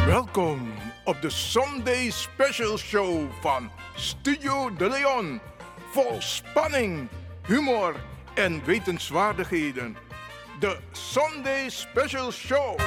Welkom op de Sunday Special Show van Studio De Leon. Vol spanning, humor en wetenswaardigheden. De Sunday Special Show.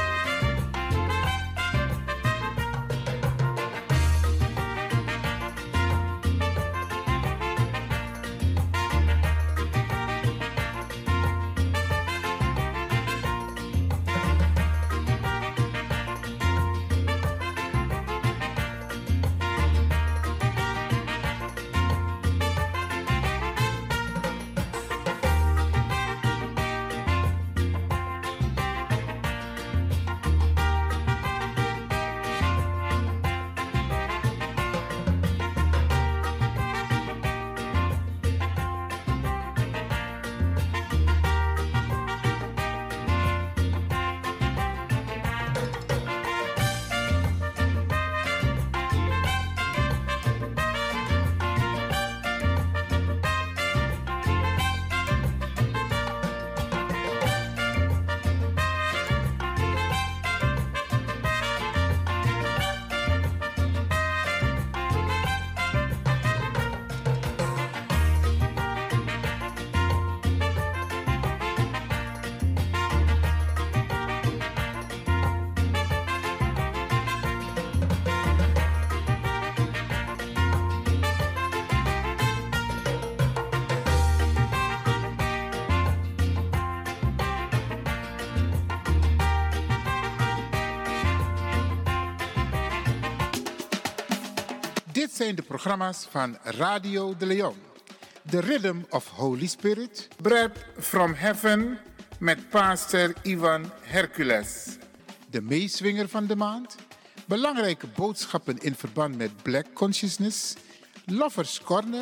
Dit zijn de programma's van Radio De Leon. The Rhythm of Holy Spirit. Bread from Heaven met pastor Ivan Hercules. De meeswinger van de maand. Belangrijke boodschappen in verband met Black Consciousness. Lovers Corner.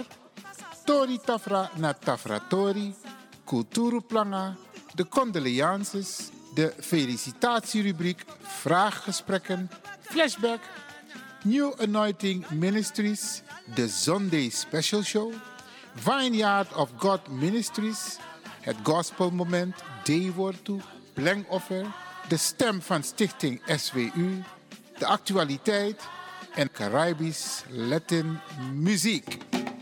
Tori Tafra na Tafra Tori. Kulturu Planga. De condolences. De felicitatierubriek. Vraaggesprekken. Flashback. New Anointing Ministries, de Sunday Special Show, Vineyard of God Ministries, het Gospel Moment, Deewortu, Plengoffer, de stem van Stichting SWU, de actualiteit en Caribisch Latin muziek.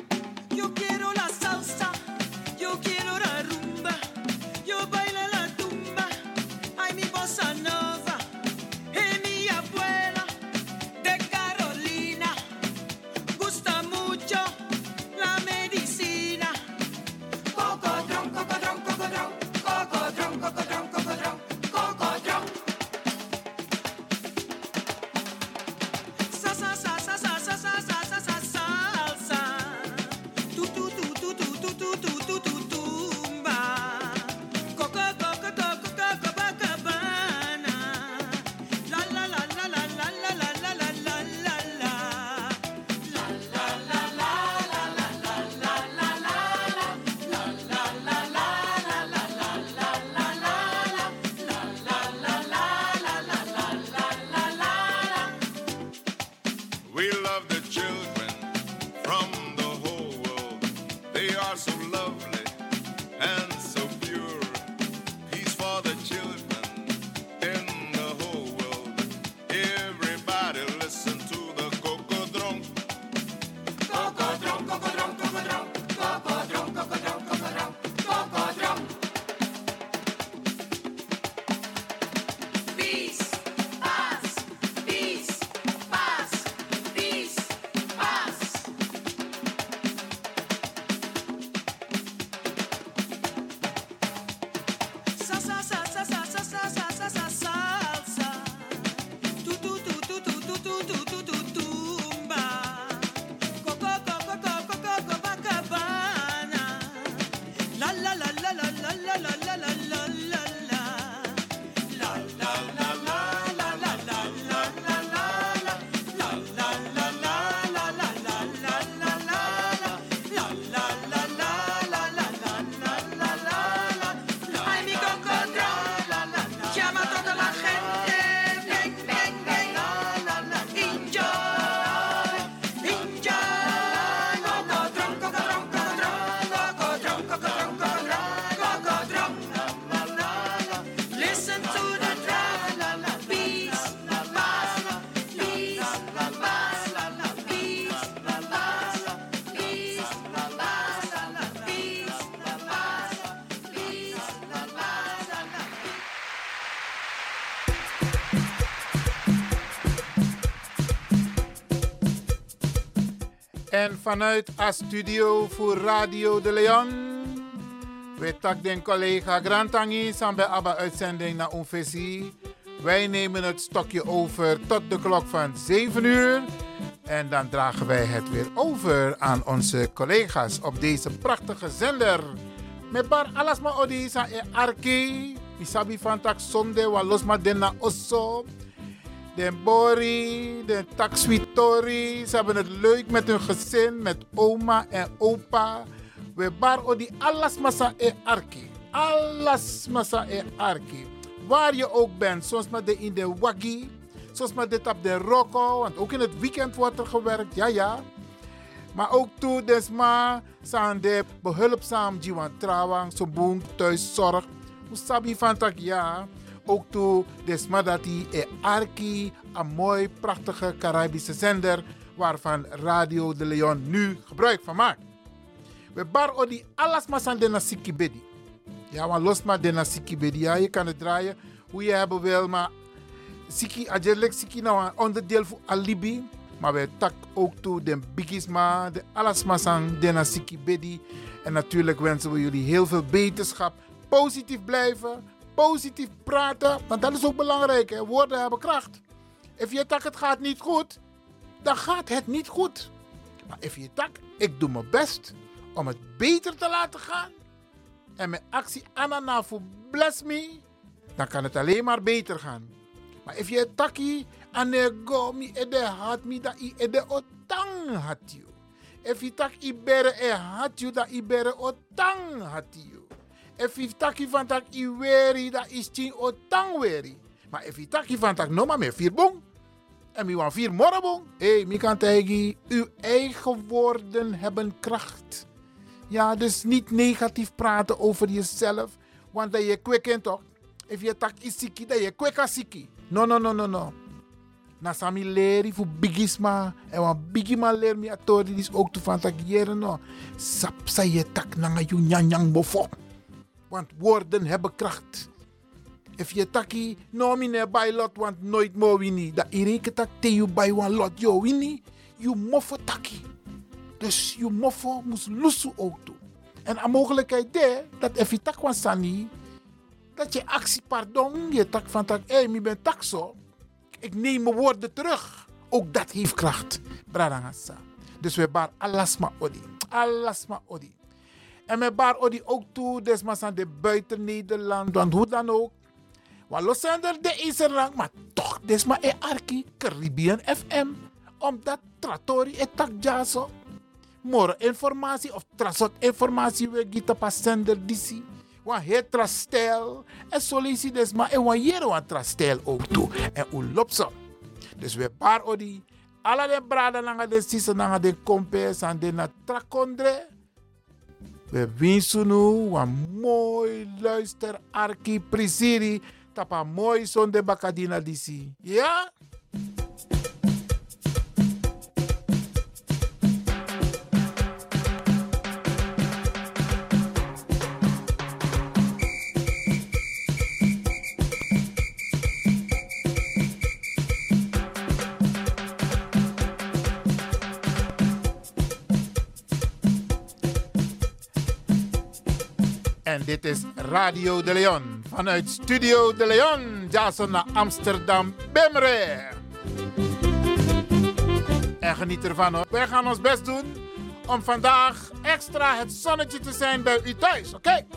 Yo quiero la salsa, yo quiero la rumba, yo bailo la tumba, ay mi bossa nova. Salsa. En vanuit a studio voor Radio de Leon, we tak den collega Grantangi samen bij Abba uitzending naar Onfessie. Wij nemen het stokje over tot de klok van 7 uur. En dan dragen wij het weer over aan onze collega's op deze prachtige zender. Met bar alasma odisa e arki. Misabi van tak sonde wa losma denna osso. Den Bori, de Taxwitori, ze hebben het leuk met hun gezin, met oma en opa. We bar odi alles massa e arki. Alles massa e arki. Waar je ook bent, soms maar in de waggie, soms maar dit op de roko, want ook in het weekend wordt er gewerkt, ja. Maar ook toe desma zijn de behulpzaam jiwan trouwang, zo boem, thuiszorg. Hoe sabi van tak ja. Ook toe desma dat die e arki, een mooi, prachtige Caribische zender, waarvan Radio de Leon nu gebruik van maakt. We bar odi alles maar aan de nasiki bedi. Ja, maar los maar de nasiki bedi. Ja, je kan het draaien hoe je hebben wil, maar siki, ajedelijk siki nou een onderdeel voor alibi. Maar we tak ook toe de bigisma, de alles maar aan de nasiki bedi. En natuurlijk wensen we jullie heel veel beterschap. Positief blijven, positief praten, want dat is ook belangrijk. Hè? Woorden hebben kracht. Als je tak het gaat niet goed, dan gaat het niet goed. Maar als je tak, ik doe mijn best om het beter te laten gaan. En mijn actie anana voor bless me, dan kan het alleen maar beter gaan. Maar als je taki anego mi ede hat mi da I ede otang hat you. If je tak ibere e hat you da ibere otang hat you. If je taki van tak I weri da is chin otang weri. Maar if je taki van tak no maar meer 4 bong. En mi wan 4 morabong. Mi kan tegen uw eigen woorden hebben kracht. Ja, dus niet negatief praten over jezelf. Want dat je kweken toch. If je tak isiki, dat je kweka siki. No. Na sami leri voor bigisma. En wan bigima leer mi atori is ook te van tak jere no. Sapsa je tak nanga yu nyanyang bofo. Want woorden hebben kracht. If je taki, no mine bij lot, want nooit mo wini. Dat ireke tak te you bij wan lot, yo wini. You mofo taki. Dus je moffo moest lussen ook doen. En een mogelijkheid is dat if je tak wan sani, dat je actie pardon, je tak van tak, mi ben tak zo. Ik neem mijn woorden terug. Ook dat heeft kracht. Bradangasa. Dus we bar alasma odi. Alasma odi. En we bar odi ook toe, desmas aan de buiten Nederland, want hoe dan ook. Want los zijn er de Israël, maar toch, desma e arki, Caribbean FM. Omdat tratori e tak jaso. More informatie of trasot informatie we gita pa sender disi. Wan het trastel. En solisi desma en wan jere wan trastel ook toe. En u lopso. Dus we paar odi. Alla de brada nanga de sisa nanga de kompes en de na trakondre. We winsen nu wan mooi luister arki prisiri. Tapa mooi zonde bakadina disi. Ja? En dit is Radio de Leon. Vanuit Studio de Leon, Jason naar Amsterdam, Bemre. En geniet ervan hoor. Wij gaan ons best doen om vandaag extra het zonnetje te zijn bij u thuis, oké?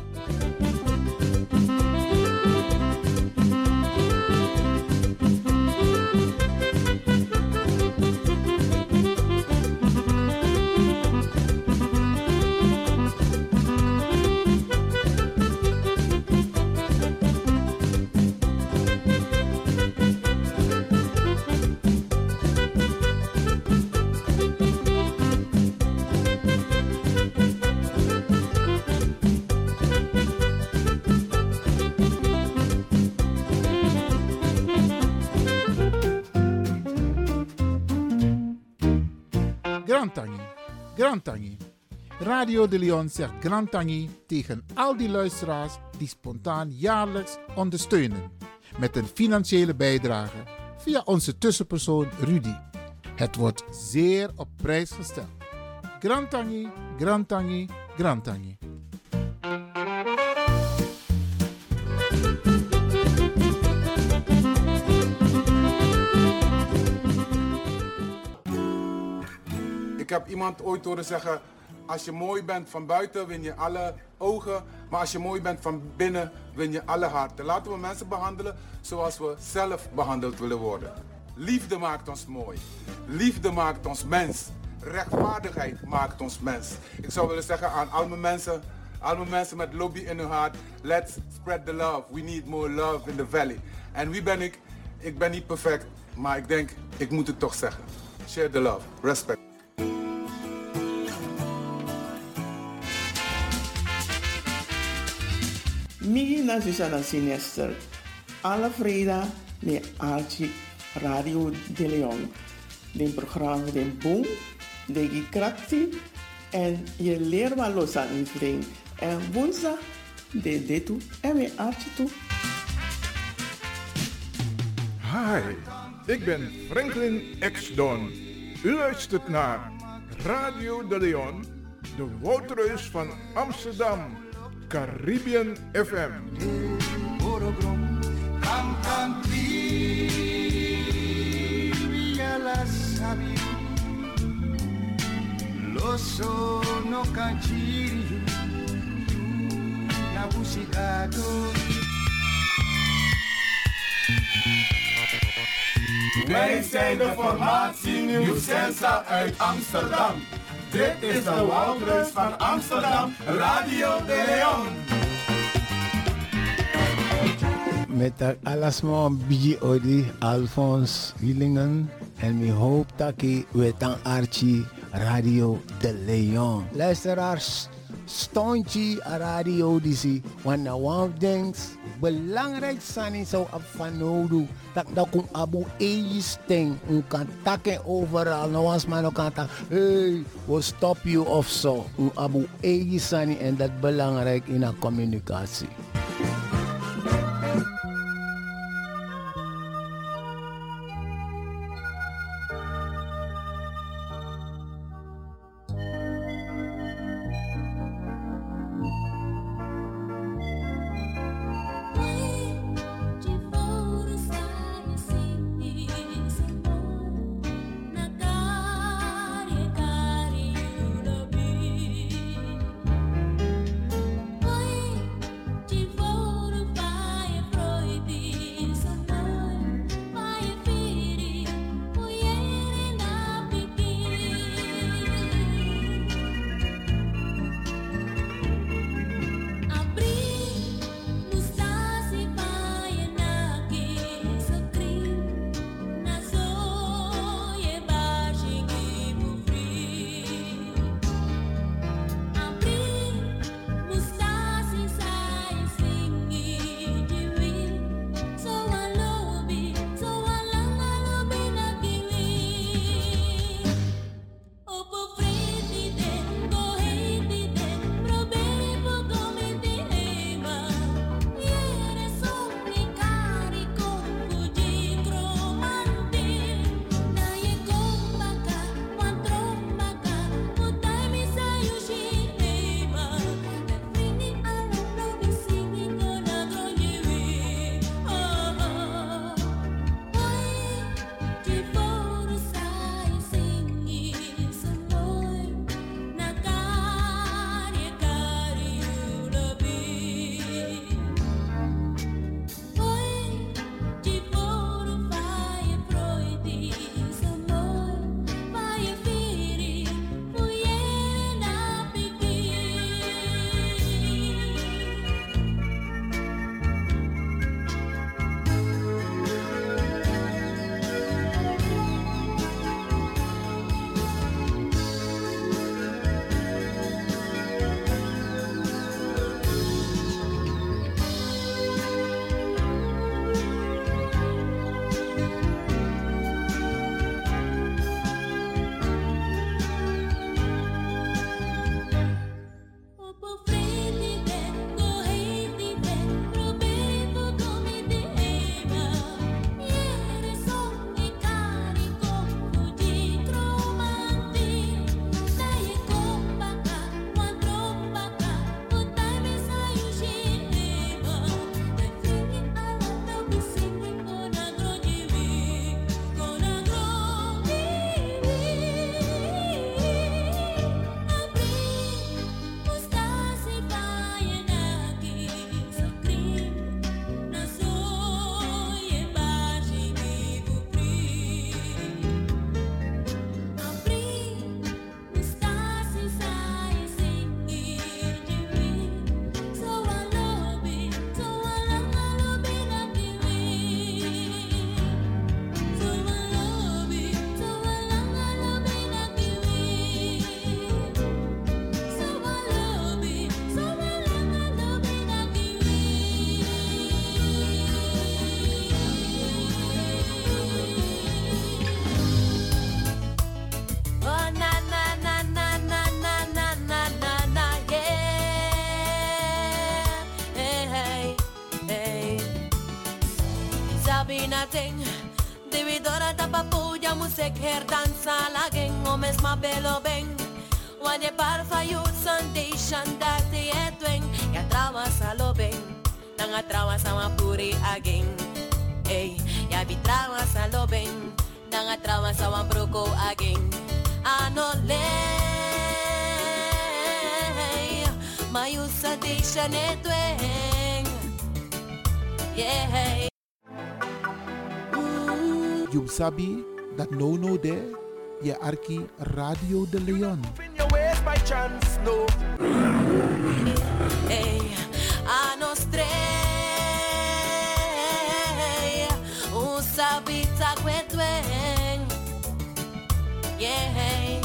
Grantangi. Radio de Leon zegt Grantangi tegen al die luisteraars die spontaan jaarlijks ondersteunen. Met een financiële bijdrage via onze tussenpersoon Rudy. Het wordt zeer op prijs gesteld. Grantangi, Grantangi, Grantangi. Ik heb iemand ooit horen zeggen, als je mooi bent van buiten win je alle ogen, maar als je mooi bent van binnen win je alle harten. Laten we mensen behandelen zoals we zelf behandeld willen worden. Liefde maakt ons mooi. Liefde maakt ons mens. Rechtvaardigheid maakt ons mens. Ik zou willen zeggen aan al mijn mensen met lobby in hun hart, let's spread the love. We need more love in the valley. En wie ben ik? Ik ben niet perfect, maar ik denk, ik moet het toch zeggen. Share the love. Respect. Mi na Susanna Sinister. Alle vrijdag met Archie Radio de Leon. Dit programma de boom, de krachtig en je leert wat los aan iedereen. En woensdag de dit toe en met Archie toe. Hi, ik ben Franklin X. Don. U luistert naar Radio de Leon, de Woudreus van Amsterdam, Caribbean FM. Wij zijn de formatie Nieuw Sensa uit Amsterdam. Dit is de Woudreus van Amsterdam, Radio de Leon. Met alasman biji odi Alphonse Willingen en mi hoop dat ik wetan Archie Radio de Leon. Luisteraars, stoontje radio disi, want na one things belangrijk zijn zo op van nodig dat kun abu sting kan takken overal no was man kan tak hey we stop you of zo abu zijn en dat belangrijk in een communicatie. Te sabina ting. Dividora tapapuya musik her dansa laging o mesma belo beng. Wan de parfa youth foundation dat de etwing. Ya trawa sa lobeng. Nanga trawa sa mapuri aging. Ey, ya bitrawa sa lobeng. Nanga trawa sa wampruko aging. Ano Mayusa di siya netweng. Yeah. You sabi that no there, je arki Radio de Leon. By chance, no. Hey, a nos tres, sabita kwetweng. Yeah, hey.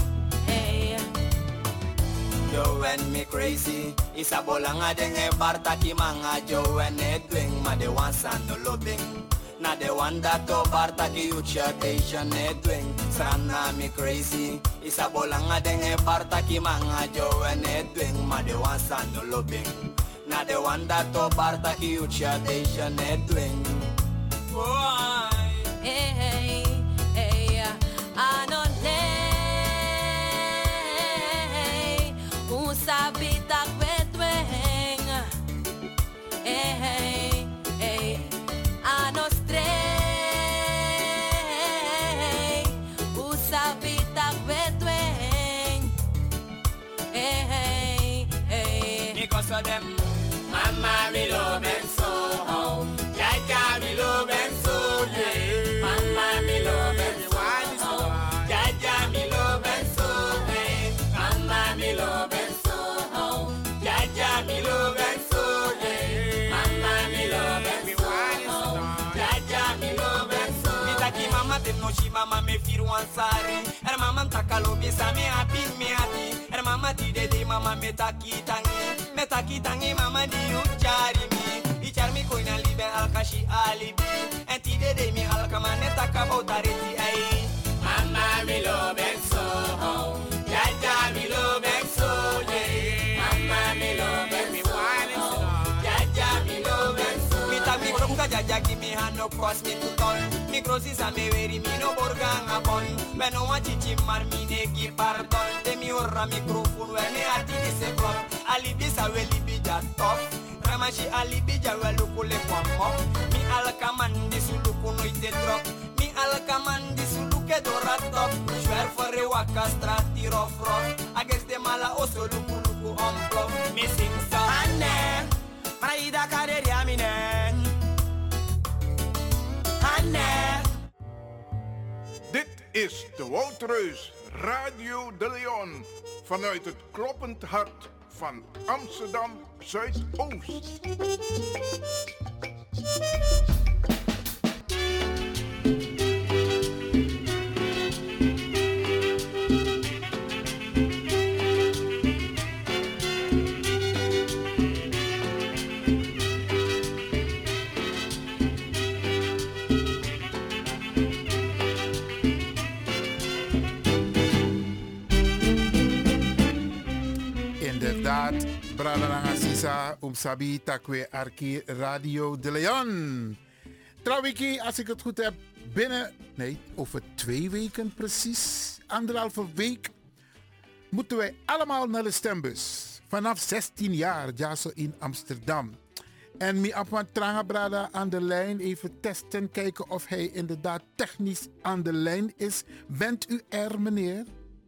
Yo and me crazy, isa bolanga denge barta ki manga Joe and Edwin, ma de one san no lobing. Na de one that to barta ki ucha Asian Edwin, sana me crazy, isa bolanga denge barta ki manga Joe and Edwin, ma de one san no lobing. Na de one that to barta ki ucha Asian Edwin. Boy, hey, ano sabita kwetweng. Hey, a nos tres, sabita kwetweng. Hey, because of them, mama me love and so, jaja me love and so, yeah. Mama me love and so, jaja me love and so, yeah. Mama me love and so. Me love and so, yeah. Mama, me love and so. Jaja, me love and so. Me taki mama tem no shi mama me firu ansari. Er mama takalo me sa me happy. Er mama ti de mama me taki tangi mama di uchari mi. Ichar mi koina libe alkashi alibi. En ti de mi alkamane takabautareti ay. Mama, me love and so. Jaja, me love and so, yeah. Mama, me love. Jaja give me hand no cross me to turn. Me crosses a me veri me no borgang upon. When no one chichi mar me ne give pardon. De mi orra microphone when me ati de se club. Alibi sa we libi ja top. Ramashi alibi ja we lukule kwa mo. Mi alkaman di suluku no ite drop. Mi alkaman di suluke do ratop. Schwer for a waka strati rough rough. Against the mala oso luku on club. Me sing so. Anne, praida kaderi amine. Dit is de Woudreus Radio de Leon vanuit het kloppend hart van Amsterdam Zuidoost. Inderdaad, Bradaranga Sisa, Sabi Takwe Arki Radio de Leon. Trouwiki, als ik het goed heb, over 2 weken precies, 1,5 week, moeten wij allemaal naar de stembus. Vanaf 16 jaar, ja, zo in Amsterdam. En mi apwan tranga brada aan de lijn, even testen, kijken of hij inderdaad technisch aan de lijn is. Bent u er, meneer?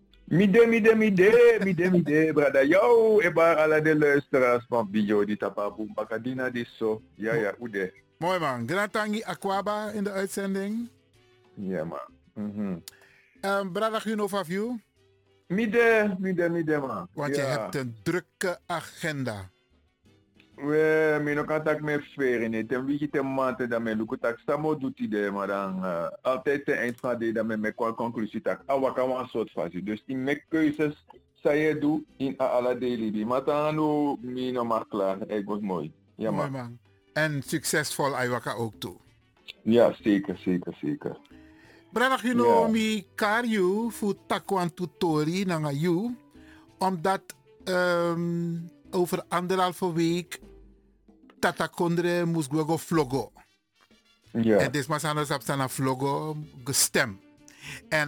Midde, brada. Yo, eba ala de luisteraars van Bio die tapaboom bakadina die zo. Ja, ude. Mooi man. Gratangi Aquaba in de uitzending. Ja, man. Brada Guno Faviu? Midde, man. Want je hebt een drukke agenda. We, mi no contact met sfeer niet. En wie je maanden dat me lukt samo doet idee, maar dan altijd ten eind van de dat me met qua conclusie tak. Awaka een soort fase. Dus in mijn keuzes zij doe in alle daily. Maar dan nu mi no maar klaar. Ik was mooi. Ja, mooi man. En succesvol Awaka ook toe. Ja, zeker. Brada Gino mi karju voor takwan tutori nanga you, omdat over 1,5 week Tata Kondre moest go vloggen. Ja. En dit maar aan een vlogo gestemd. En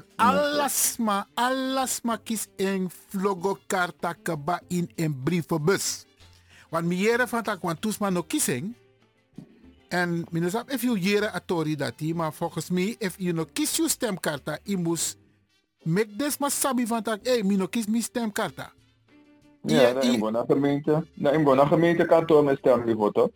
alles kies een vlogo karta kaba in een brievenbus. Want mieren van tak want toesma no kissing. En minusap if you jere atori dati, maar volgens mij if you no kies je stemkarta, je moest make des maar sabi van tak, hey, mi no kies mi stemkarta. Ja, dan heb ik naar gemeentekantoor met stembureau.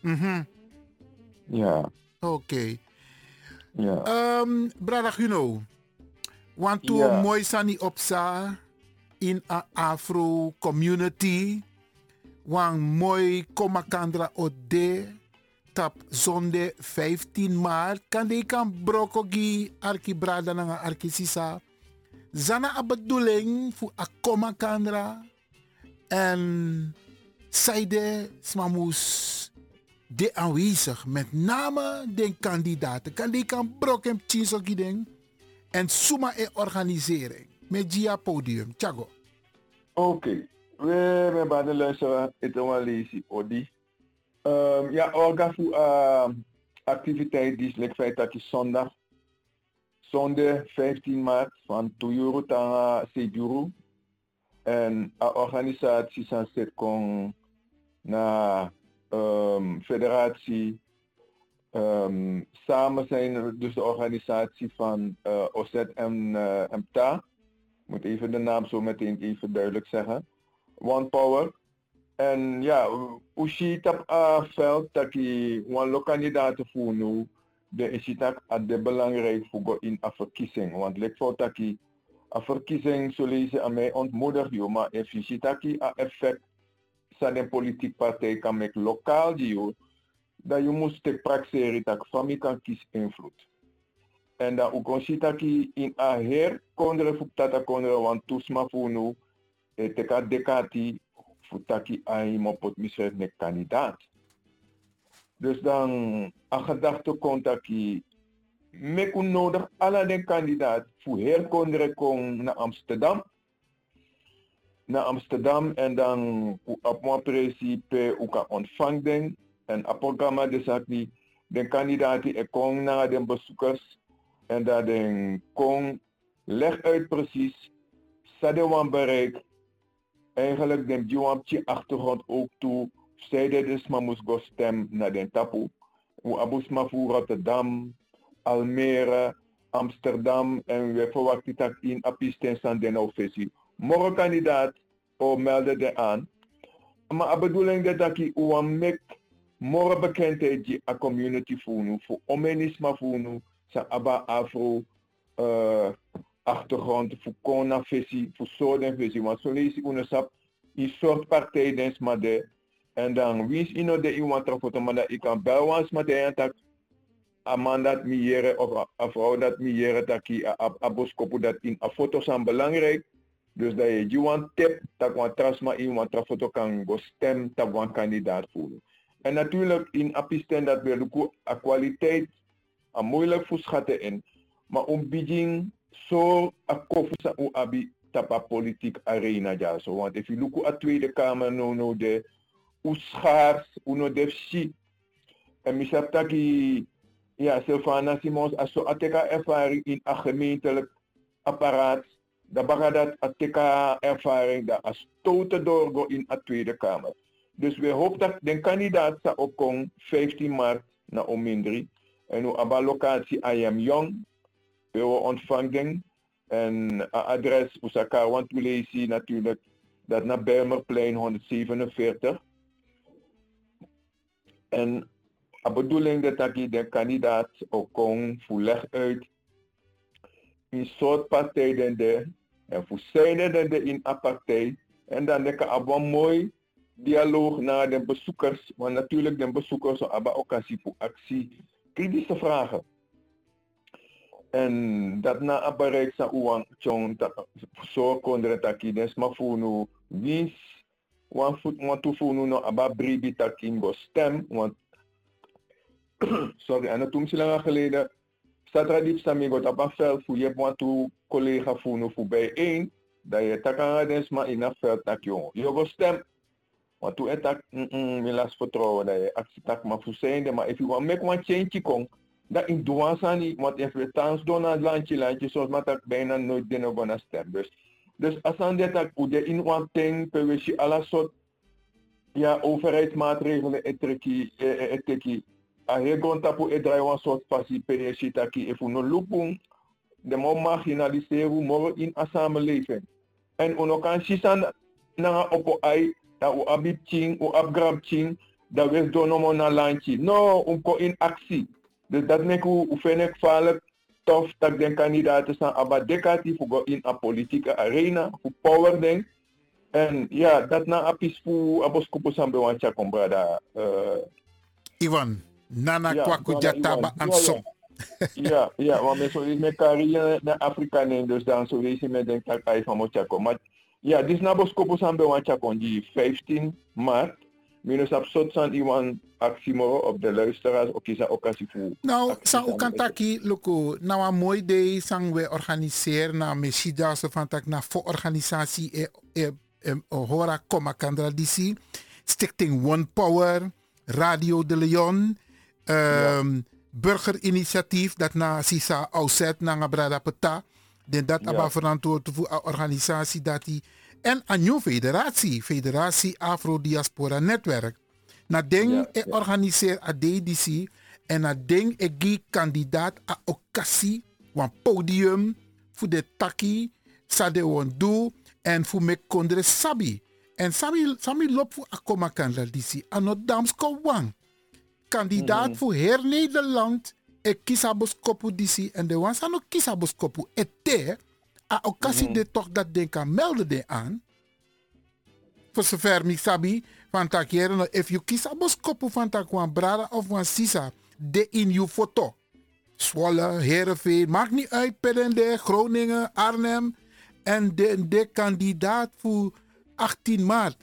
Ja. Oké. Ja. Brada Guno, want to mooi sani opsa in a Afro community, wan mooi komakandra ode tap zonde 15 maart, kan de kan brokogi arki brada na arki sisa, zana a bedoeling fu a komakandra en zijde smamus de aanwezig, met name de kandidaten. Kan die kan broken chisogideng en suma e organisering. Met Gia podium. Tjago. Oké. We hebben de luisteraar het analyse odi. Ja, orga voor activiteit die is feit dat is zondag 15 maart van 2 euro tot 7 euro. En de organisatie zit kon na federatie samen zijn dus de organisatie van OZET en MTA. Ik moet even de naam zo meteen even duidelijk zeggen. One Power. En ja, hoe ziet op veld dat je een kandidaat voor nu, de is het belangrijk voor in een verkiezing. Want het lijkt dat je een verkiezing zullen ze aan mij ontmoedigen, maar als je ziet dat je een effect van een politieke partij kan maken lokaal, dat je moet praxeren dat familie kan kiezen invloed. En dat ook ziet dat je in een heer kondre voor dat kondre, want toesma voor nu, het kan dekati voor dat je aan op het misrecht met kandidaat. Dus dan een gedachte komt dat je met nodig alle de kandidaat voor heer kondre kom naar Amsterdam en dan op mijn principe ook ontvangden en het programma dus dat die de kandidaten komen naar de bezoekers en dat de kon leg uit precies wat bereik eigenlijk de die achtergrond ook toe zeiden dus maar moest go stem naar de tapu hoe abusma voor Rotterdam, Almere, Amsterdam en we verwachten dat in apisten aan de officie. Morgen kandidaat o melde de aan. Maar de bedoeling dat ik mek morgen bekendheid die a community voeren voor omenisme voeren, sa aba afro achtergrond voor kona visie, voor soorten visie. Want zo lees ik unesap een soort partij dens maar de en dan wie is ino de iemand foto maar dat ik kan bel wans maar de dat Amanda dat mieren of een vrouw dat mieren dat ik aboskopu dat in a foto's aan belangrijk. Dus dat je een tip dat een trasma in een foto kan go stem dat een kandidaat voelen. En natuurlijk in apisten dat we de kwaliteit een moeilijk voorschatten in. Maar om begin zo een koffie aan abi tapa politiek arena ja zo. Want if you look at Tweede Kamer no de schaars uno defsi en misap dat ja Sylvana Simons als zo ateka ervaring in een gemeentelijk apparaat. Dat bagadat ateka ervaring dat als stoten doorgo in de Tweede Kamer. Dus we hopen dat de kandidaat zal opkomen 15 maart naar Omindri. En nu abba locatie IM Young. We ontvangen en een adres Usaka, want we lezen natuurlijk dat naar Bijlmerplein 147. En de bedoeling dat de kandidaat opkomt voor leg uit een soort partij en voor zijde in een partij en dan denk ik een mooi dialoog naar de bezoekers, want natuurlijk de bezoekers hebben occasie voor actie, kritische vragen. En dat na een bereik sa uwang chong zo kondre taki des ma funu wins wan foot ma tu funu no aba bribi taki go stem want sorry en toen lang geleden Satradip Samigo Tapafel voor je want toe collega funu voor bijeen dat je takanga des ma in een veld tak jong. Je go stem want toe etak milas vertrouwen dat je actie tak ma voor zijnde maar if you want make one change kong Dat in douansani, want if we thans doen aan landje, soms maar dat bijna nooit dingen gaan stemmen. Dus als aan dit dat we in wat ding, we alle soort overheidsmaatregelen eteki. A heel grond tapu draai een soort passie PSC taki if we no lupung de mo marginaliseren mo in a samenleving. En uno kan sisan na opo ai dat u abib ching, u abgrab ching, dat we donomo na landje. No, ko in actie. Dus dat mek u fenek vaarlijk tof dat den kandidaten zijn abadekati voor go in a politieke arena, voor power ding. En ja, dat na apis voor aboskopo sambe wancha kombrada. Ivan, nana kwaku jataba ansom. Ja, want mensen is met carrière naar Afrika nemen, dus dan zo is met denk dat hij van Mochako. Maar ja, dit is na boskopo sambe wancha die 15 maart. Minus absurd zijn iemand actie op de luisteraars ook is occasie voor. Nou, sa ukantaki loko, nou een mooi day sang we organiseren na mesida so van tak na voor organisatie hora koma kandra disi, Stichting One Power, Radio de Leon, burgerinitiatief dat na sisa auset na ngabrada peta, den dat aba verantwoord voor organisatie dat die en een nieuwe federatie Afro Diaspora Netwerk. Na ding organiseer a DDC en na ding egi kandidaat a occasie wan podium voor de taki sade won do en voor me kondre sabi. En sami lop voor akoma kandla DC anot damsko wang. Kandidaat voor her Nederland e kisaboskopu DC en de wans ano kisaboskopu ete a occasie de toch dat ding kan melden de aan. Voor zover ik sabi van takeren, if you kies aboskopu van takwan brada of wan sisa, de in je foto. Zwolle, Heerenveen, maakt niet uit, Pedende, Groningen, Arnhem. En de kandidaat voor 18 maart,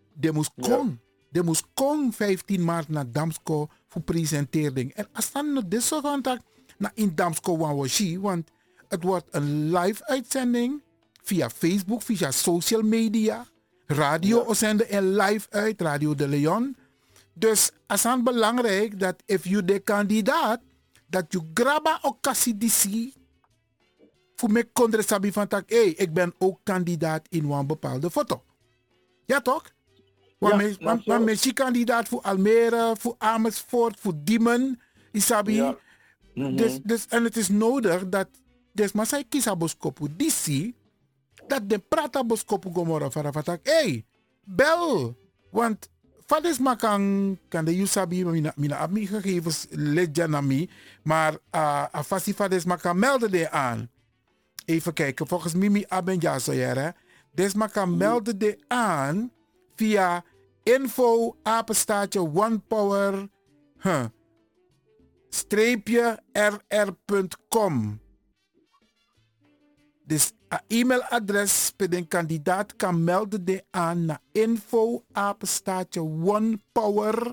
de moest kon 15 maart naar Damsko voor presentering. En als dan nog dit soort van tak, naar in Damsko wan washi, want het wordt een live uitzending via Facebook, via social media. Radio zenden en live uit, Radio de Leon. Dus het is belangrijk dat if you de kandidaat, dat je graba occasie DC voor me kondre sabi van tak, ik ben ook kandidaat in een bepaalde foto. Ja toch? Want mensen kandidaat voor Almere, voor Amersfoort, voor Diemen, isabi. Ja. Dus, en het is nodig dat des masai kisaboskopu DC dat de prata boskopu gomora farafatak. Bel! Want fades makan kan de yusabi mina abmi gegevens ledja na mi, maar afasi fades makan melden de aan. Even kijken, volgens Mimi Abenja zoyere. Des makan melden de aan via info apenstaatje onepower rr.com. Dus e-mailadres per de kandidaat kan melden de aan naar info apenstaatje onepower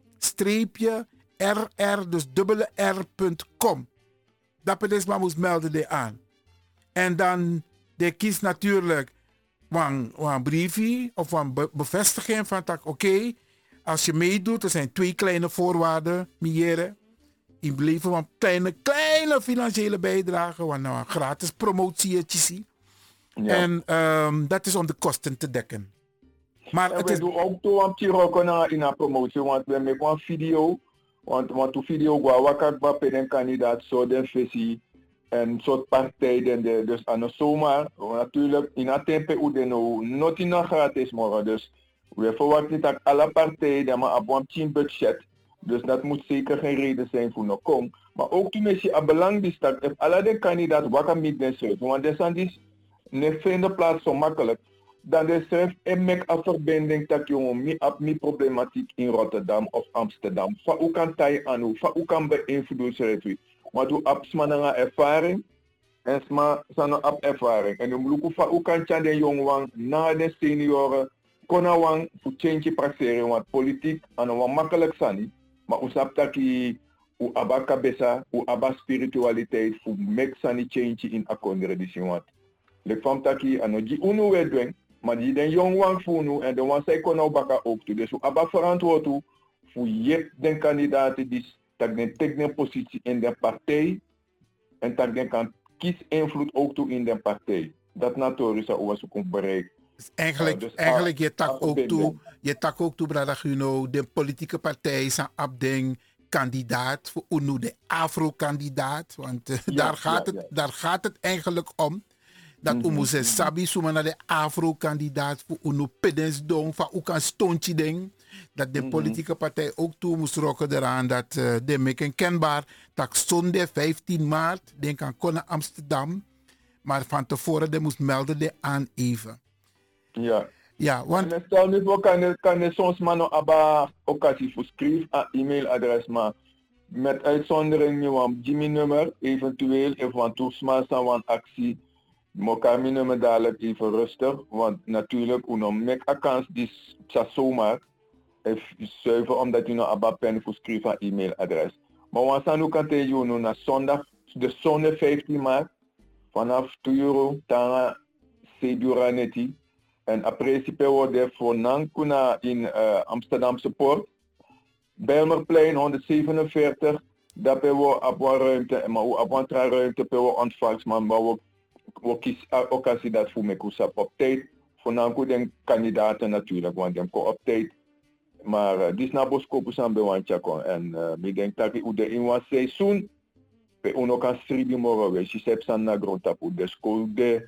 rr, dus r.com. Dat per deze maar moest melden de aan. En dan de kiest natuurlijk een briefje of een bevestiging van dat oké, als je meedoet, er zijn 2 kleine voorwaarden, mieren. In beleving van kleine financiële bijdrage, want nou een gratis promotie. Ja. En dat is om de kosten te dekken. Maar het is doen ook toe in een promotie, want we maken een video, want de video wat een kandidaat zo de visie en soort partijen, dus aan de zomer natuurlijk in het tempo de nooit in een gratis morgen, dus we verwachten dat alle partijen maar op een team budget. Dus dat moet zeker geen reden zijn voor nog kom. Maar ook toen is je belang is dat alle de kandidaten wakker met den schrijft. Want er zijn die niet vinden plaats zo makkelijk. Dan de schrijft en maak een verbinding dat je op mijn problematiek in Rotterdam of Amsterdam. Van hoe kan hij aan hoe kan beïnvloeden schrijven. Want hoe op smananga ervaring en sma zijn op ervaring. En hoe kan je de jongen na de senioren kon voor change praxeren. Want politiek aan een makkelijk zijn. Maar usap taki u aba kabesa, u aba spiritualiteit fu make sani change in a congregation wat. Le fam taki anoji unu we doen, maar die den jong wang funu en de wan sai kon nou baka ook toe. Dus u aba verantwoord fu yet den kandidaten die dat den tekenen positie in de partij en dat den kan kiesinvloed ook toe in de partij. Dat natuurlijk zou we zoeken bereiken. Dus eigenlijk je tak ook toe, Brada Guno, de politieke partij zijn abding kandidaat voor UNO, de Afro-kandidaat. Want daar gaat het eigenlijk om. Dat ze sabi suma naar de Afro-kandidaat voor UNO pedens dong, van ook een stoontje ding. Dat de politieke partij ook toe moest rokken eraan dat de meken kenbaar dat zondag 15 maart denk aan Kona Amsterdam. Maar van tevoren de moest melden de aan even. Ja, want... En stel nu voor kan je soms maar nog een occasie voor schrijven aan e-mailadres, maar met uitzondering nu een Jimmy-nummer, eventueel even een toesmaak aan een actie, maar kan mijn nummer dadelijk even rustig, want natuurlijk, u nog make een kans die zomaar, zuiver omdat u nog een pen voor schrijven aan e-mailadres. Maar we gaan ook tegen naar zondag, de zondag 15 maart, vanaf 2 euro, dan Sedura neti. En in principe worden voor Nankuna in Amsterdamse Poort, Bijlmerplein 147, daar hebben we op een ruimte, maar op een ruimte hebben we ontvangst, maar we kiezen occasie dat voor mij op tijd. Voor Nankuna den kandidaten natuurlijk, want die komen op tijd. Maar dit is naar Boskopu aan Bewantjakon. En ik denk dat we in een seizoen, we ook kan schrijven morgen, we hebben naar grondtapu, de school de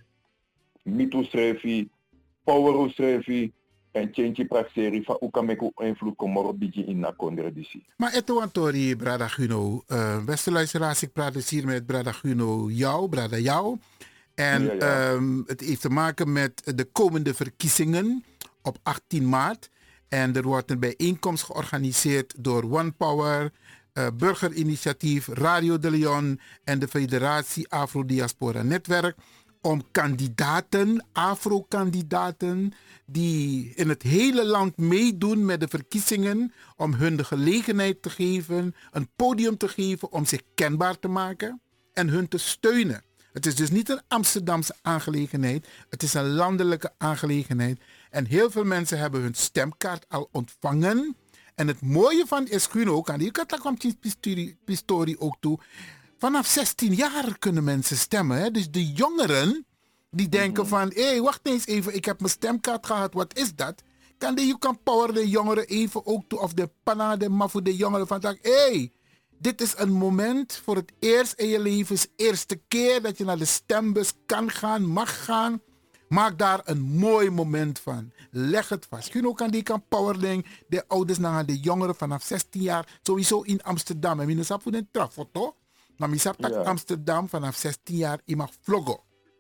mitusrefi, powerusrefi en change praxeri van hoe kan ik invloed komen op beetje in de conditie. Maar eto antori, Brada Guno, beste luisteraars, ik praat dus hier met Brada Guno Brada jou. En het heeft te maken met de komende verkiezingen op 18 maart. En er wordt een bijeenkomst georganiseerd door One Power, Burgerinitiatief, Radio de Leon en de Federatie Afro-Diaspora Netwerk om kandidaten, Afro-kandidaten, die in het hele land meedoen met de verkiezingen, om hun de gelegenheid te geven, een podium te geven om zich kenbaar te maken en hun te steunen. Het is dus niet een Amsterdamse aangelegenheid, het is een landelijke aangelegenheid. En heel veel mensen hebben hun stemkaart al ontvangen. En het mooie van is, Guno, kan die Pistori ook toe. Vanaf 16 jaar kunnen mensen stemmen. Hè? Dus de jongeren die denken van, hé, wacht eens even, ik heb mijn stemkaart gehad, wat is dat? You kan power de jongeren even ook toe, of de panade, maar voor de jongeren van, hé, dit is een moment voor het eerst in je leven, eerste keer dat je naar de stembus kan gaan, mag gaan. Maak daar een mooi moment van. Leg het vast. Guno kan powerding de ouders naar de jongeren vanaf 16 jaar, sowieso in Amsterdam. En minusap voor een traffoto. Maar misap tak Amsterdam vanaf 16 jaar je mag vloggen.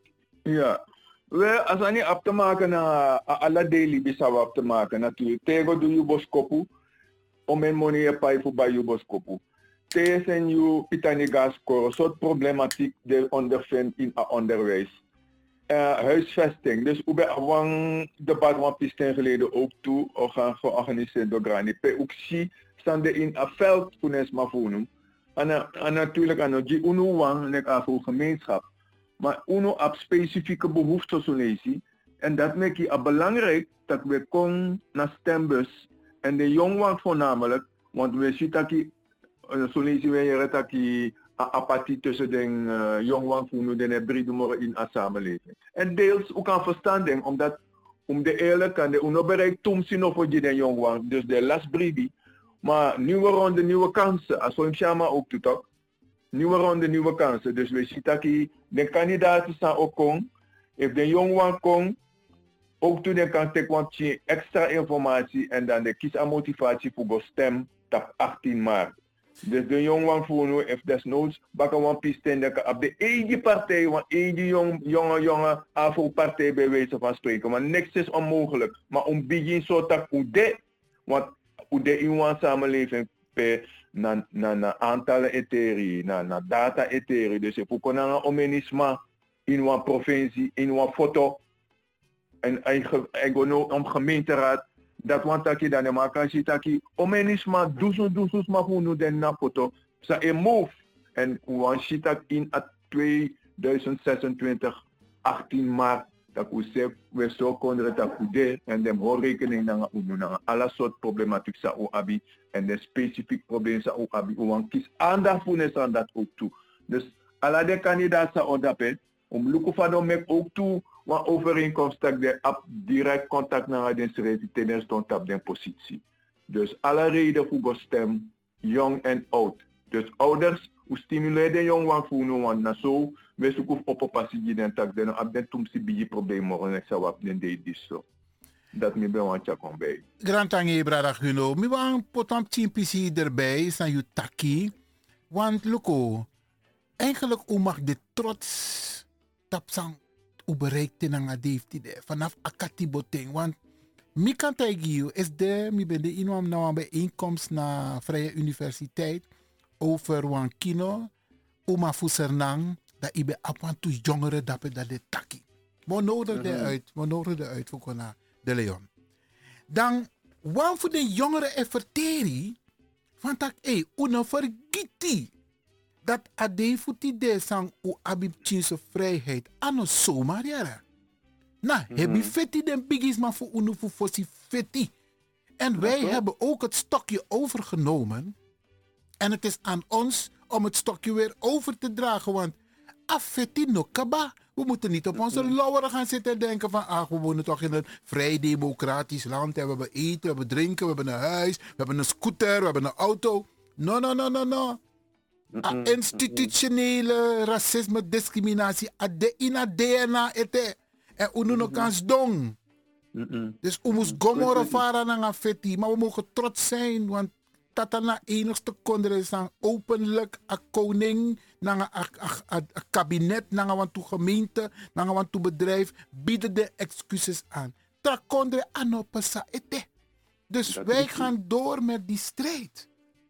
Ja. Wel, als we niet op te maken naar alle daily bisawa op te maken natuurlijk. Tego doe je boskopu. Om een money pay voor bij je boskopu. Tegen je pitanigas score. Soort problematiek die ondervindt in het onderwijs. Huisvesting. Dus we hebben een debat van pisten geleden ook toe georganiseerd door Grani. Ook zie staan in een veld voor ons maar voor. En natuurlijk aan die UNO wang voor gemeenschap. Maar UNO op specifieke behoeften zo lezen. En dat maakt het belangrijk dat we komen naar stembus. En de jongeren voornamelijk, want we zien dat zo lezen we hier dat apathie tussen de jongeren voor de breedmoren in de samenleving. En deels ook aan verstanding, omdat om de eerlijk en de onbereikt toen zien of je de jongeren, dus de last breedie. Maar nieuwe ronde, nieuwe kansen, als we hem ook toe toch? Nieuwe ronde, nieuwe kansen. Dus we zien dat de kandidaten staan ook komen. If de jongeren komen, ook toe de kan tekenen extra informatie en dan de kies aan motivatie voor de stem op 18 maart. Dus de jongeren voelen if desnoods bakken we een piste op de eigen partij, want eigen jonge Afro-partij bij wijze van spreken. Want niks is onmogelijk. Maar om begin zo dat want hoe de in een samenleving na aantallen eteri, na data eteri. Dus je kan een omenisme in een provincie, in een foto en om gemeenteraad. Dat want dat je dan maar kan zien dat je omenisme dus maar hoe den na foto. Sa een move en want ziet dat in 2026 18 maart dat we zo kunnen dat we en dem hoor rekening naar alle soort problematiek sa o abi en de specifiek probleem sa o abi o kies aandacht voor aan dat ook toe. Dus alle de kandidaten sa ondapet om lukken van mek ook toe wat overeenkomst dat de direct contact naar de serie tijdens stond op de positie. Dus alle reden voor stem jong en oud. Dus ouders u stimuleer de jong wan voor want na zo we zoeken op passie den tak den op den tumsi biji probleem morgen ik zou op den de dis zo. Dat me want ja kom bij. Grand tangi brada Guno, mi wan potam timpisi erbij san you taki. Want luko eigenlijk u mag de trots tapsang u bereikt in een adefti vanaf akati boting want mi kan tegen is de mi ben de inom nou bij inkomst na Vrije Universiteit over wan kino uma fusernang dat ibe apwan tu jongeren dat de taki. We nodigen de uit voor Kona de Leon. Dan wan voor de jongeren efferteri van tak una vergiti dat ade futi de sang u abib chinse vrijheid ano zomaar jara. Na, heb je feti den biggies maar voor unu voor fossi feti. En wij hebben ook het stokje overgenomen. En het is aan ons om het stokje weer over te dragen. Want affeti no kaba. We moeten niet op onze lauweren gaan zitten en denken van... we wonen toch in een vrij democratisch land. En we hebben eten, we hebben drinken, we hebben een huis. We hebben een scooter, we hebben een auto. No. Institutionele racisme, discriminatie. In het DNA ete. En we no kans dong. Dus we moeten gomoren varen naar affeti. Maar we mogen trots zijn, want... dat na enigste kondre is openlijk een koning, een kabinet, een gemeente, een bedrijf bieden de excuses aan. Dat kondre anopasa ete. Dus wij gaan door met die strijd.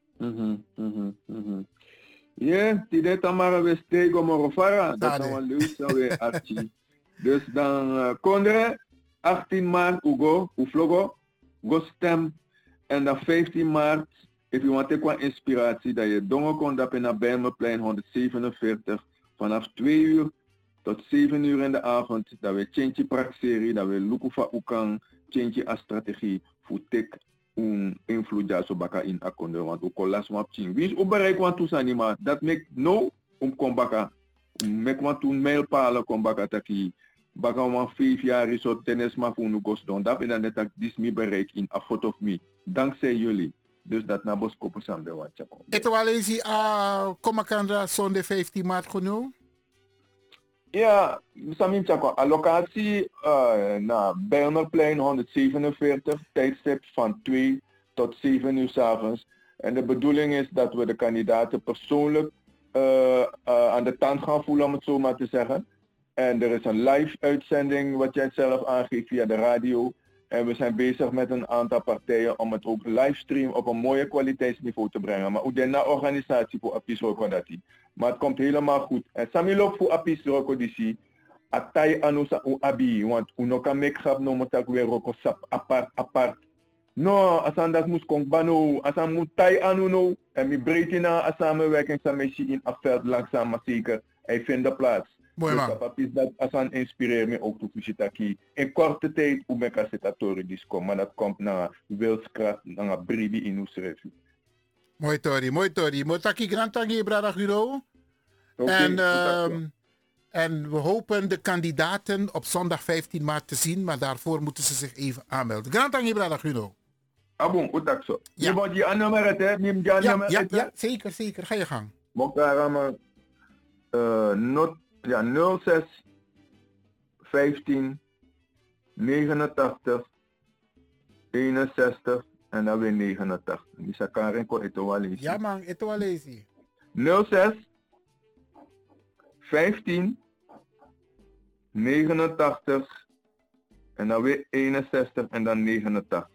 Ja, die deed dan maar weer steken om varen. Dat is een leuk zo weer actie. Dus dan kondre 18 maart Ugo, Uflogo, go stem en dan 15 maart. If je want te inspiratie dat je dongen kon dat naar Bijlmerplein 147 vanaf 2 uur tot 7 uur in de avond dat we tjentje praxerie, dat we lukken van ukang tjentje als strategie voor tek invloed ja zo baka in akonde want u kolas wap tjing. Wie is u bereik want tu sanima dat mek no kom baka mek want tu mijlpalen kom baka taki baka wan 5 jaar is op tennis maar voor nu kost don dat en dan net dis mi bereik in a foto of me dankzij jullie. Dus dat na bos kopen samen de wat je komt. Het wel eens kom ik aan zondag 15 maart genoeg? Ja, samen chako. A locatie na Bijlmerplein 147, tijdstip van 2 tot 7 uur 's avonds. En de bedoeling is dat we de kandidaten persoonlijk aan de tand gaan voelen, om het zo maar te zeggen. En er is een live uitzending wat jij zelf aangeeft via de radio. En we zijn bezig met een aantal partijen om het ook livestream op een mooie kwaliteitsniveau te brengen. Maar ook de organisatie voor Apis Rokodati. Maar het komt helemaal goed. En Samilok voor Apis Rokodisi, Atai Anusa Abi, want uno kan make grap no motak weer Rokosap apart. No, asan dat moest konkbano, asan moet Tai Anuno. En mi breedte na een samenwerking samen in afveld langzaam maar zeker. Hij vindt de plaats. Mooi man. Dus dat asan inspireert me ook toe Fushitaki. In korte tijd hoe ben ik setatori disco, maar dat komt naar wilskracht, naar bribi in ons revue. Mooi tori. Motaki grantangi brada Guido. En we hopen de kandidaten op zondag 15 maart te zien, maar daarvoor moeten ze zich even aanmelden. Grantangi brada Guido. Abon, goed zo. Ja. Je moet die nummer het, hè? Ja, zeker. Ga je gang. Moet daar allemaal 06 15 89 61 en dan weer 89. Misa Karenko Etowalesi. Ja man, Etowalesi. 06 15 89 en dan weer 61 en dan 89.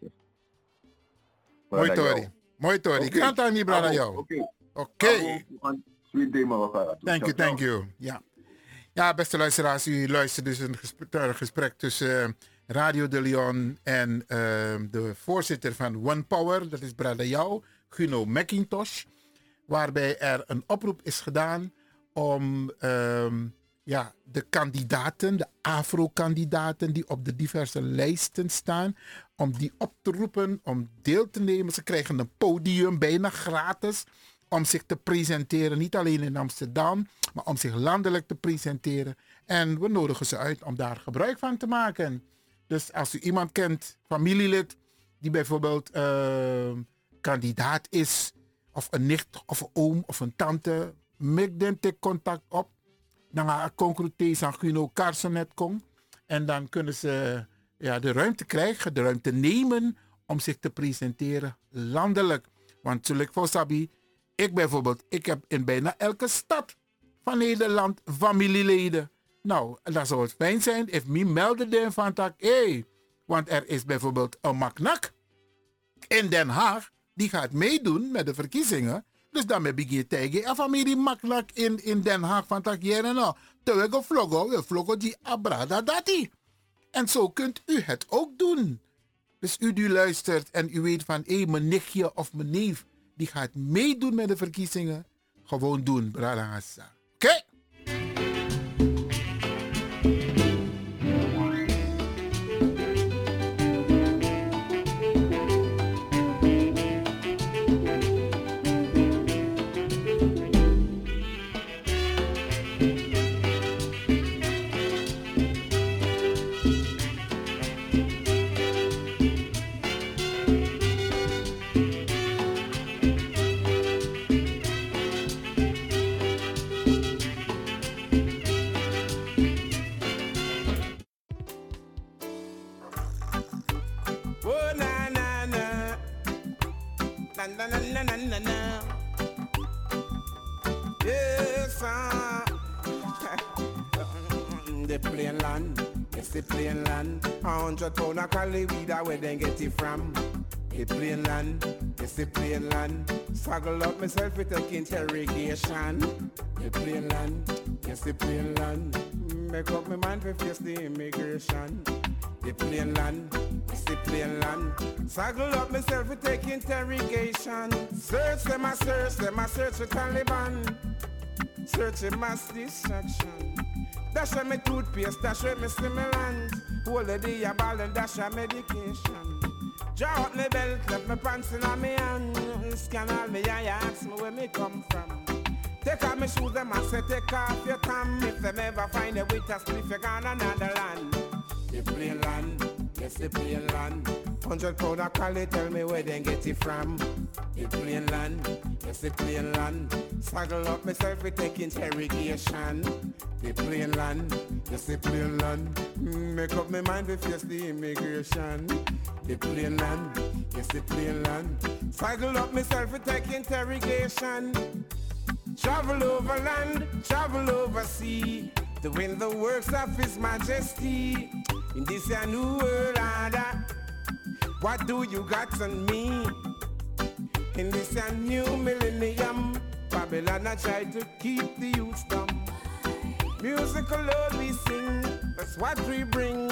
Mooi tori. Ik ga het niet brada jou. Oké. Sweet day, mevrouw. Thank you. Ja, beste luisteraars, u luistert dus een gesprek tussen Radio de Leon en de voorzitter van One Power, dat is brada jou, Guno McIntosh, waarbij er een oproep is gedaan om de kandidaten, de Afro-kandidaten die op de diverse lijsten staan, om die op te roepen, om deel te nemen. Ze krijgen een podium bijna gratis om zich te presenteren, niet alleen in Amsterdam, maar om zich landelijk te presenteren. En we nodigen ze uit om daar gebruik van te maken. Dus als u iemand kent, familielid, die bijvoorbeeld kandidaat is, of een nicht, of een oom, of een tante, maak dan contact op. Dan ga ik concreet aan Guno Carsonet komen. En dan kunnen ze de ruimte krijgen, de ruimte nemen om zich te presenteren landelijk. Want zoals ik voor Sabi, ik heb in bijna elke stad van Nederland familieleden. Nou, dat zou het fijn zijn if me melden van tak, want er is bijvoorbeeld een Maknak in Den Haag, die gaat meedoen met de verkiezingen. Dus dan heb ik je tegen een familie Maknak in Den Haag van tak, nou, terwijl we vloggen die abrada dati. En zo kunt u het ook doen. Dus u die luistert en u weet van, mijn nichtje of mijn neef, die gaat meedoen met de verkiezingen. Gewoon doen, brada. Oké? The plain land, 100 pound of Cali weed, where they get it from. The plain land, it's the plain land. Struggle up myself with a interrogation. The plain land, yes the plain land. Make up my mind for face the immigration. The plain land, it's the plain land. Struggle up myself with take interrogation. Search them, I search for Taliban. Searching mass distraction. Dash me toothpaste, dash me stimulant. Hold the day a ball and dash medication. Draw up my belt, left my pants in my hand. Scan all me eye, ask me where me come from. Take off my shoes, them and say take off your tam. If them ever find a way to split, you gone another land. The plain land, yes the plain land. 100 pound of Cali, tell me where they get it from. The plain land, yes the plain land. Struggle up myself with take interrogation. The plain land, yes the plain land. Make up my mind to face the immigration. The plain land, yes the plain land. Struggle up myself with take interrogation. Travel over land, travel over sea, to win the works of His Majesty. In this new world order, what do you got on me? In this new millennium, Babylon I try to keep the youth dumb. Musical Lord we sing, that's what we bring.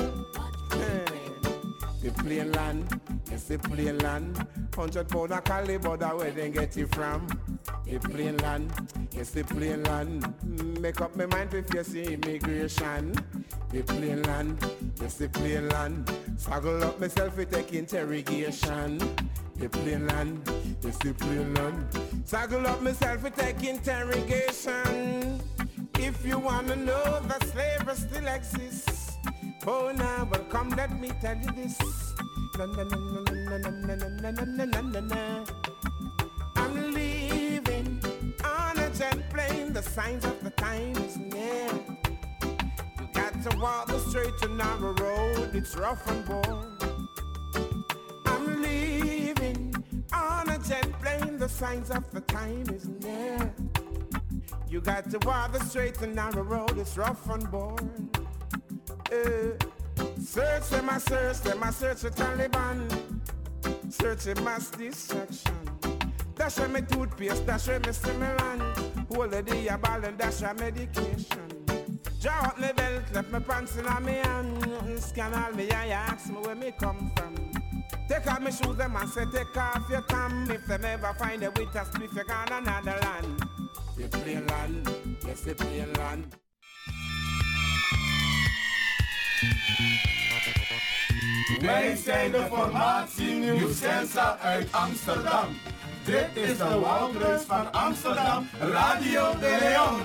The plain land, yes the plain land. 100 pound of Cali, but where they get it from? The plain land, yes the plain land. Make up my mind to face the immigration. The plain land, yes the plain land. Struggle up myself to take interrogation. The plain land, yes the plain land. Struggle up myself to take interrogation. If you wanna know that slavery still exists, oh now, well come let me tell you this. Na, na, na, na, na, na, na, na, na, na, na, na. I'm leaving on a jet plane, the signs of the time is near. You got to walk the straight and narrow road, it's rough and bold. I'm leaving on a jet plane, the signs of the time is near. You got to walk the straight and narrow road, it's rough and bold. Search them, I search for Taliban. Searching mass distraction. Dash me toothpaste, dash me stimulant. Hold the day a ball and dash medication. Draw up my belt, left my pants in my hand. Scan all me eye, ask me where me come from. Take off my shoes, them and say take off your tam. If them ever find a way to split, you gone another land. The plain land, yes the plain land. Wij zijn de formatie Nieuw Sensa uit Amsterdam. Dit is de Woudreus van Amsterdam, Radio de Leon.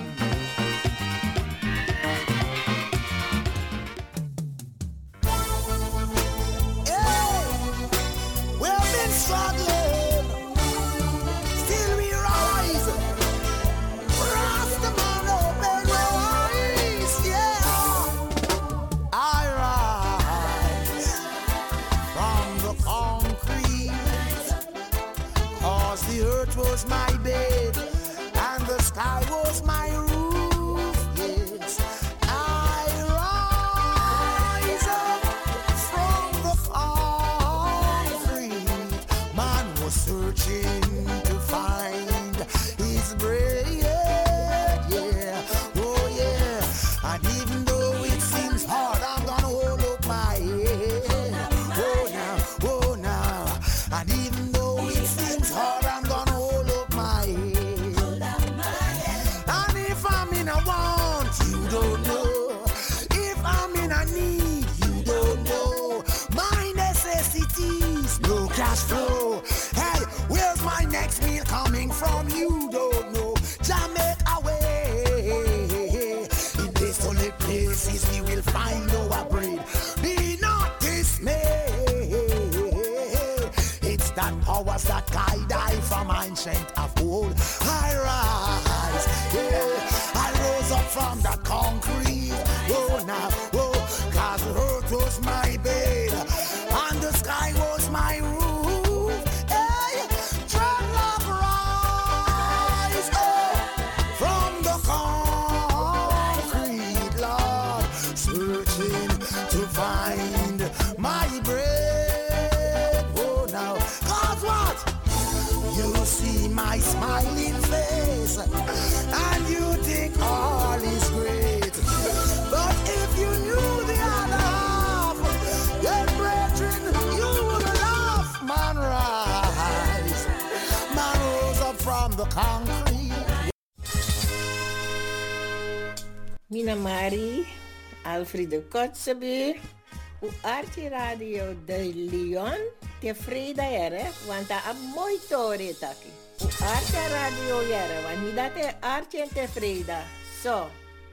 Struggling, still we rise. Rastaman open rise, yeah. I rise from the concrete, 'cause the earth was my bed and the sky was my roof. Yes, I rise up from the concrete. Man was searching to find his bread, yeah, oh yeah. And even though it seems hard, I'm gonna hold up my head, oh now. And even though it seems hard, I'm gonna hold up my head. And if I'm in a want, you don't know. If I'm in a need, you don't know. My necessities, no cash flow. Hey, where's my next meal coming from? You don't know. Jamaica way. In desolate places we will find our bread. Be not dismayed. It's that powers that guide I from ancient of old. I rise, yeah. I rose up from that concrete. Oh now, oh, 'cause the earth was my bed and the sky was my roof. Hey, dreadlock rise up from the concrete, Lord, searching to find my bread. Oh now, 'cause what? You see my smiling face and you think all is great. But if you knew the other half, then brethren, you would laugh. Man rise, man rose up from the concrete. Mina Mari, Alfredo Kotzebue, u Archie Radio de Leon, te vrede ere, want a mooi tori taki. U Archie Radio ere, want niet dat te Archie en te vrede. So.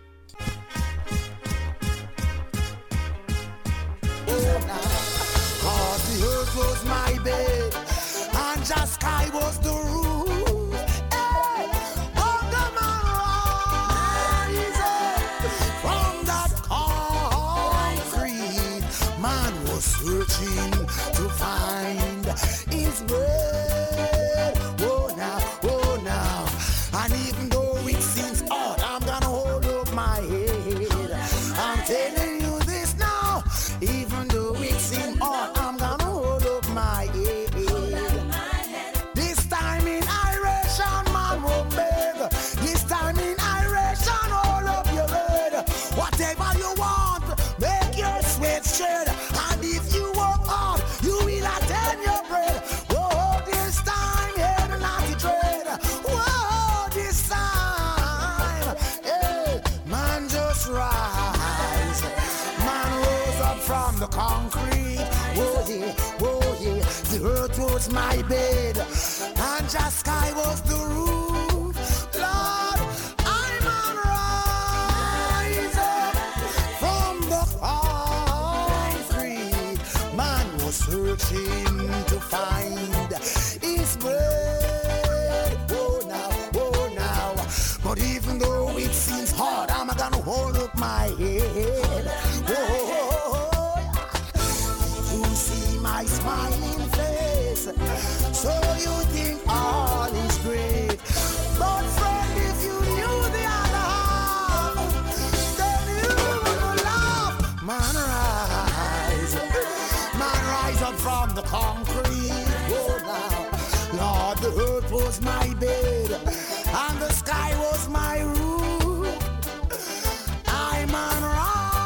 Cause the earth was my bed and the sky was the roof. Hey, oh, the man rise up from that concrete. Man was searching to find his bread. Oh now, and even though it seems odd, I'm gonna hold up my head. I'm telling you this now, even though it seems odd, I'm gonna hold up my head. This time in iration, man will beg. This time in iration, hold up your head. Whatever you want, make your sweat shed. And if you work hard, you will attain your bread. Whoa, this time, head not to tread. Whoa, this time, hey, man just rise. Man rose up from the concrete. Whoa, yeah, the earth was my bed and the sky was the roof. Lord, I'm on rise up from the concrete. Man was searching to find his bread. Oh now, but even though it seems hard, I'm gonna hold up my head. Oh, you see my smiling face, so you think all is great. But friend, if you knew the other half, then you would laugh. Man rise up from the concrete. Oh now, Lord, the earth was my bed and the sky was my roof. I'm on rise.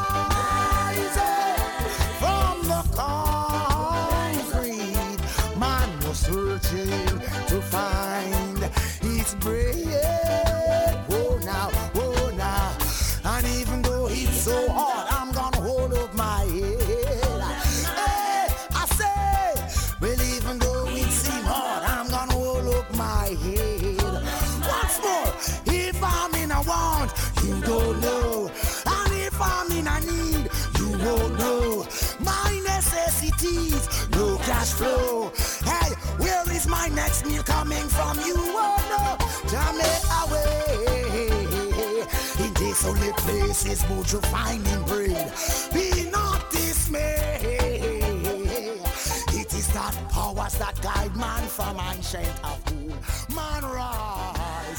no. My necessities, no cash flow. Hey, where is my next meal coming from? You oh no, jam it away. In this only places would you find in bread. Be not dismayed. It is that powers that guide man from ancient of old. Man rise.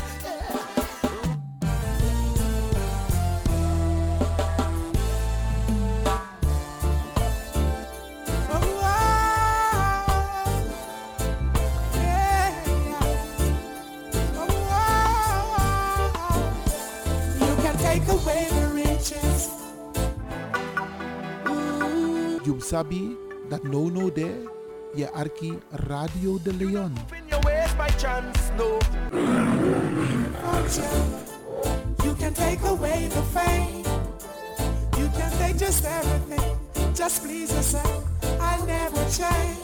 Take away the riches. You sabi that no there, je arki Radio de Leon. In your ways by chance, no. You can take away the fame. You can take just everything. Just please yourself. I'll never change.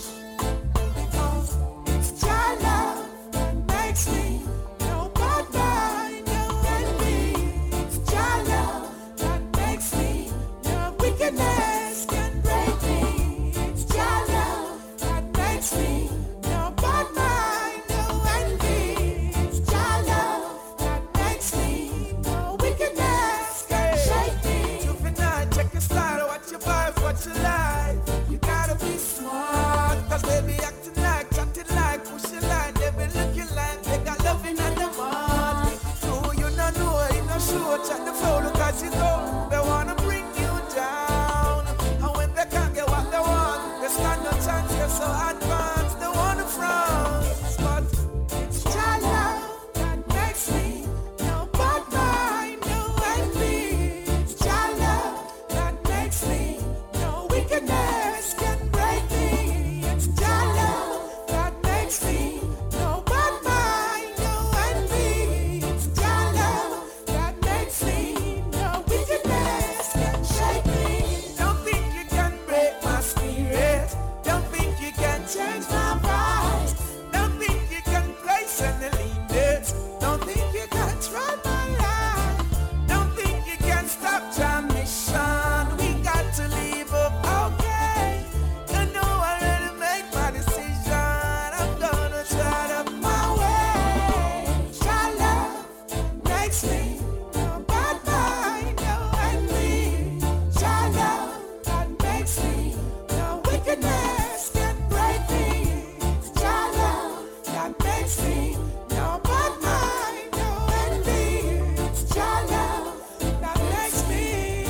Because it's your love that makes me no bad, no envy. It's your love that makes me no wickedness can break me. It's your love that makes me no bad mind, no envy. It's your love that makes me no wickedness can shake me. Juvenile, check your style, watch your vibes, watch your life. You gotta be smart, cause they be acting like, chatting like, pushing like, they be looking like they got loving at the heart. So you don't know, you not sure, check the flow, look as you go. They wanna bring you down, and when they can't get what they want, they stand no chance, you're so advanced, they wanna frown. But it's your love that makes me no bad mind, no envy. It's your love that makes me no wickedness can break me. It's your love that makes me no bad mind, no envy. It's your love that makes me no wickedness can shake me. Don't think you can break my spirit. Don't think you can change my vibes. Don't think you can place any limits. Don't think you can try my life. Don't think you can stop your mission. We got to leave up, okay? You know I already make my decision. I'm gonna try up my way. Your love makes me no bad mind, no envy. Your love that makes me no wickedness can break me. Your love that makes me no bad mind, no envy. It's your love that makes me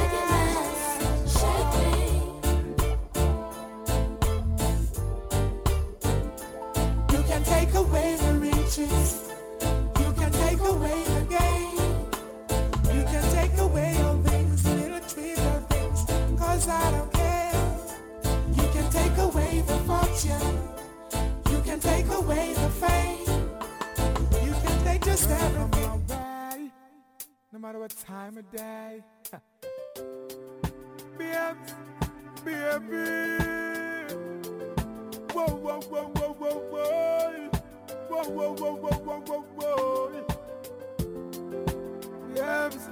shake me. You can take away the riches. You can take away the gain. You can take away all things, little trivial things, cause I don't care. You can take away the fortune. You can take away the fame. You can take just everything. No matter what time of day. Babes, baby. Whoa, whoa, whoa, whoa, whoa, whoa. Whoa, whoa, whoa, whoa, whoa, whoa, whoa. Babes.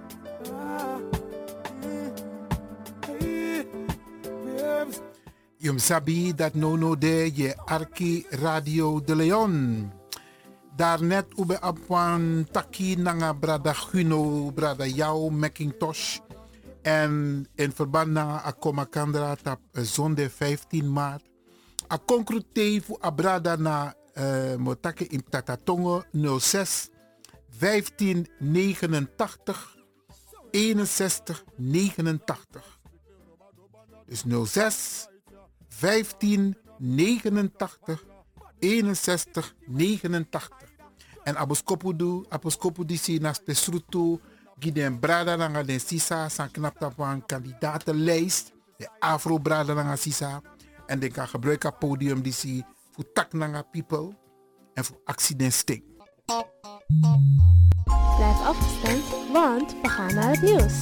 Hey, babes. You sabi dat no de je arki Radio de Leon. Daarnet ube apwan taki nanga brada Guno, brada jou Macintosh. En in verband na akoma kandra tap zonde 15 maart. A concrete fu a brada na motake in Tatatongo 06 1589 61 89. Dus 06 1589 61 89. En aposkopu disi na spesrutu giden brada nanga den sisa san knap van kandidatenlijst. De afro brada nanga sisa. En den kan gebruiken podium disi voor tak nanga people en voor accident. Blijf afgestemd, want we gaan naar het nieuws.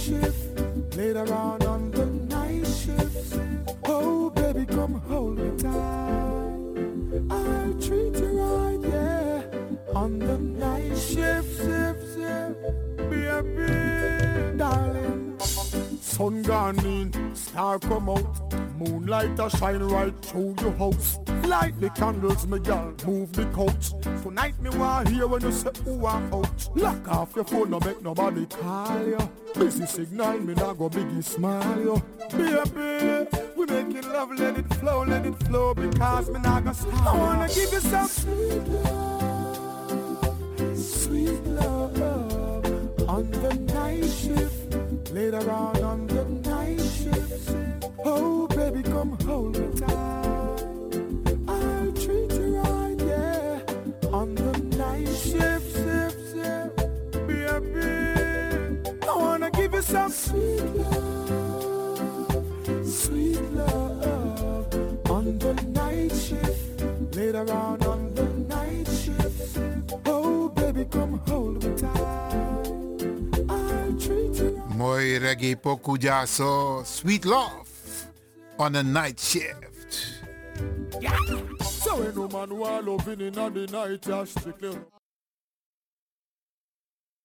shift. Later on the night shift. Oh, baby, come hold me tight. I'll treat you right, yeah. On the night shift, baby, darling. Sun gone in, star come out. Moonlight a shine right through your house. Light the candles, me girl, move the couch. Tonight me want hear when you say ooh and out. Lock off your phone, no make nobody call you. Busy signal, me not go biggie smile you. Baby, we making love, let it flow, because me not gonna stop. I wanna give you some sweet love, on the night shift. Later on the night shift. Oh, baby, come hold me tight. I'll treat you right, yeah. On the night shift, baby. I wanna give you some sweet love, on the night shift. Later on the night shift. Oh, baby, come hold me tight. I'll treat you right. Mooi reggae pokuja so Sweet Love on a night shift. Yeah. So when no man want loving in the night, just strictly.